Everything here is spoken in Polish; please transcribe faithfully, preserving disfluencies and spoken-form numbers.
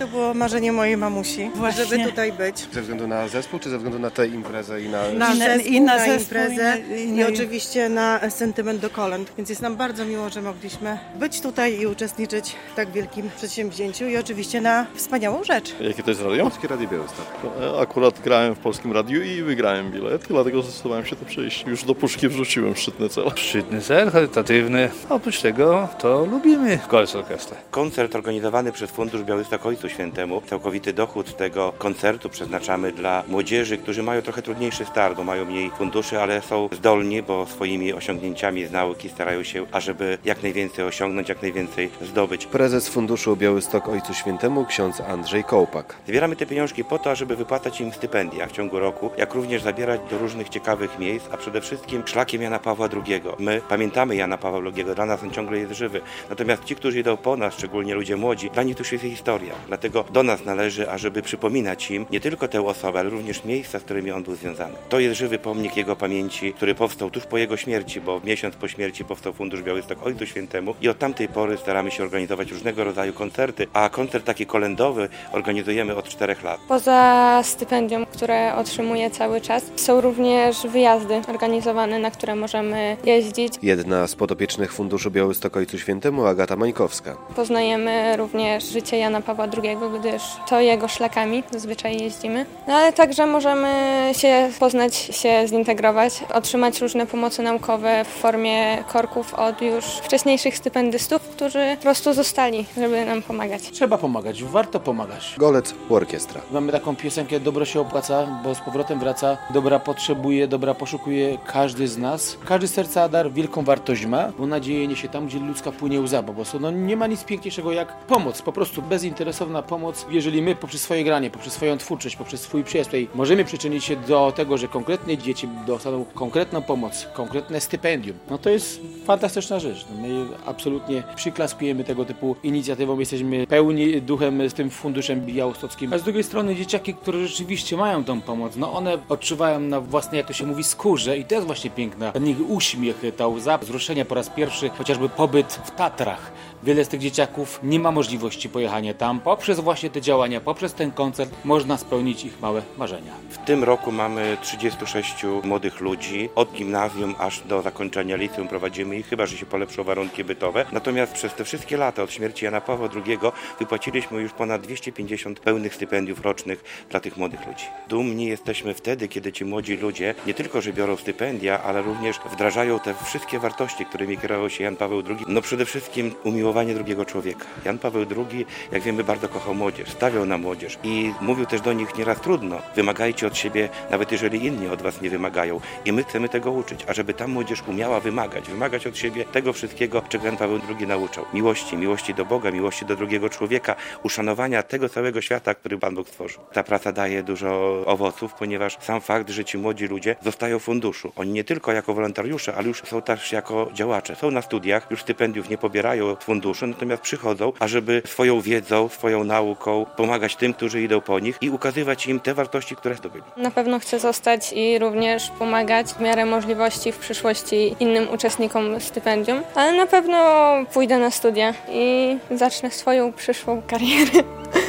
to było marzenie mojej mamusi, Właśnie. żeby tutaj być. Ze względu na zespół, czy ze względu na tę imprezę i na... Na I na- zespół, i na na zespół, imprezę i na- i i, na- oczywiście na sentyment do kolęd. Więc jest nam bardzo miło, że mogliśmy być tutaj i uczestniczyć w tak wielkim przedsięwzięciu i oczywiście na wspaniałą rzecz. Jakie to jest radio? Polskie Radio Białystok. Akurat grałem w Polskim Radiu i wygrałem bilet, dlatego zdecydowałem się to przejść. Już do puszki wrzuciłem szczytny cel. Szczytny cel, charytatywny. Oprócz tego to lubimy Gols Orkiestrę. Koncert organizowany przez Fundusz Białystok Ojcu Świętemu. Całkowity dochód tego koncertu przeznaczamy dla młodzieży, którzy mają trochę trudniejszy start, bo mają mniej funduszy, ale są zdolni, bo swoimi osiągnięciami z nauki starają się, ażeby jak najwięcej osiągnąć, jak najwięcej zdobyć. Prezes Funduszu Białystok Ojcu Świętemu, ksiądz Andrzej Kołpak. Zbieramy te pieniążki po to, żeby wypłacać im stypendia w ciągu roku, jak również zabierać do różnych ciekawych miejsc, a przede wszystkim szlakiem Jana Pawła drugiego. My pamiętamy Jana Pawła drugiego, dla nas on ciągle jest żywy. Natomiast ci, którzy idą po nas, szczególnie ludzie młodzi, dla nich to już jest historia. Dlatego do nas należy, ażeby przypominać im nie tylko tę osobę, ale również miejsca, z którymi on był związany. To jest żywy pomnik jego pamięci, który powstał tuż po jego śmierci, bo miesiąc po śmierci powstał Fundusz Białystok Ojcu Świętemu i od tamtej pory staramy się organizować różnego rodzaju koncerty, a koncert taki kolędowy organizujemy od czterech lat. Poza stypendium, które otrzymuję cały czas, są również wyjazdy organizowane, na które możemy jeździć. Jedna z podopiecznych Funduszu Białystok Ojcu Świętemu, Agata Mańkowska. Poznajemy również życie Jana Pawła drugiego, gdyż to jego szlakami zazwyczaj jeździmy. No ale także możemy się poznać, się zintegrować, otrzymać różne pomoce naukowe w formie korków od już wcześniejszych stypendystów, którzy po prostu zostali, żeby nam pomagać. Trzeba pomagać, warto pomagać. Golec Orkiestra. Mamy taką piosenkę "Dobro się opłaca", bo z powrotem wraca. Dobra potrzebuje, dobra poszukuje każdy z nas. Każdy serca dar wielką wartość ma, bo nadzieję niesie tam, gdzie ludzka płynie łza. Po prostu no, nie ma nic piękniejszego jak pomoc, po prostu bezinteresowna pomoc. Jeżeli my poprzez swoje granie, poprzez swoją twórczość, poprzez swój przyjazd tutaj możemy przyczynić się do tego, że konkretne dzieci dostaną konkretną pomoc, konkretne stypendium, no to jest fantastyczna rzecz. No, my absolutnie przyklaskujemy tego typu inicjatywom, jesteśmy pełni duchem z tym funduszem białostockim. A z drugiej strony dzieciaki, które rzeczywiście mają tą pomoc, no one odczuwają na własnej, jak to się mówi, skórze i to jest właśnie piękna. Ten ich uśmiech, ta łza wzruszenia po raz pierwszy, chociażby pobyt w Tatrach. Wiele z tych dzieciaków nie ma możliwości pojechania tam. Poprzez właśnie te działania, poprzez ten koncert można spełnić ich małe marzenia. W tym roku mamy trzydziestu sześciu młodych ludzi. Od gimnazjum aż do zakończenia liceum prowadzimy ich, chyba że się polepszą warunki bytowe. Natomiast przez te wszystkie lata od śmierci Jana Pawła drugiego wypłaciliśmy już ponad dwieście pięćdziesiąt pełnych stypendiów rocznych dla tych młodych ludzi. Dumni jesteśmy wtedy, kiedy ci młodzi ludzie nie tylko, że biorą stypendia, ale również wdrażają te wszystkie wartości, którymi kierował się Jan Paweł drugi. No przede wszystkim umiłowanie drugiego człowieka. Jan Paweł drugi, jak wiemy, bardzo kochał młodzież, stawiał na młodzież i mówił też do nich nieraz trudno. Wymagajcie od siebie, nawet jeżeli inni od was nie wymagają. I my chcemy tego uczyć, ażeby ta młodzież umiała wymagać, wymagać od siebie tego wszystkiego, czego Jan Paweł drugi nauczał. Miłości, miłości do Boga, miłości do drugiego człowieka, uszanowania tego całego świata, który Pan Bóg stworzył. Ta praca daje dużo owoców, ponieważ sam fakt, że ci młodzi ludzie zostają w funduszu. Oni nie tylko jako wolontariusze, ale już są też jako działacze. Są na studiach, już stypendiów nie pobierają z funduszu, natomiast przychodzą, ażeby swoją wiedzą, swoją nauką pomagać tym, którzy idą po nich i ukazywać im te wartości, które zdobyli. Na pewno chcę zostać i również pomagać w miarę możliwości w przyszłości innym uczestnikom stypendium, ale na pewno pójdę na studia i zacznę swoją przyszłą karierę.